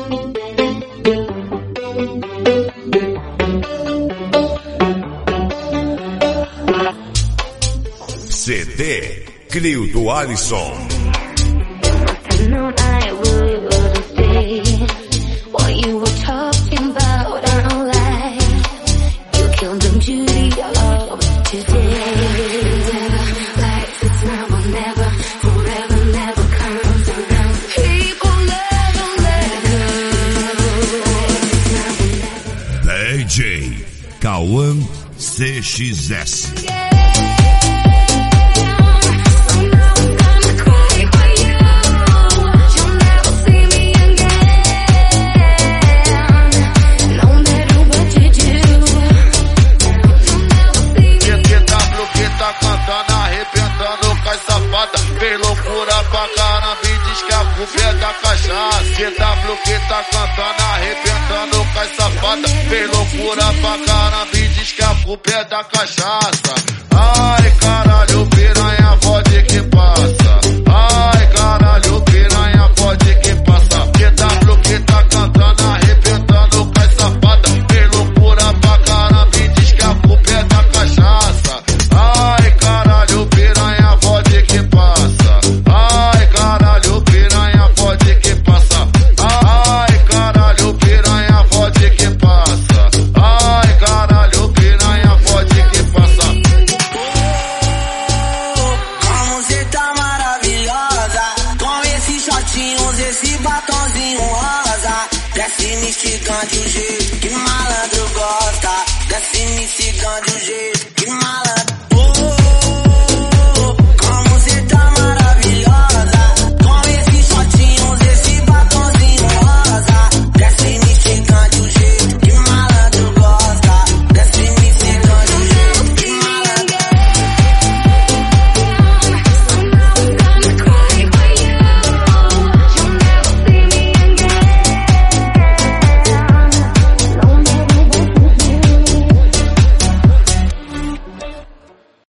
CD Crio do Alisson. DJ Cauã CXS. Fez loucura pra caramba e diz que a culpa é da cachaça. GW que tá cantando, arrebentando com as safadas. Fez loucura pra caramba e diz que a culpa é da cachaça. Ai caralho, piranha, pode que passa. Ai caralho, piranha, pode que passa. GW que tá cantando, arrebentando com as safadas. Fez loucura pra caramba e diz que a culpa é da cachaça. Ai caralho, piranha, pode que passa. Ai caralho, piranha, pode que passa. Ai caralho, piranha, pode que passa. Ai caralho, piranha, pode que passa. Como cê tá maravilhosa, com esses shortinhos, esse batonzinho rosa. Desce me instigando de um jeito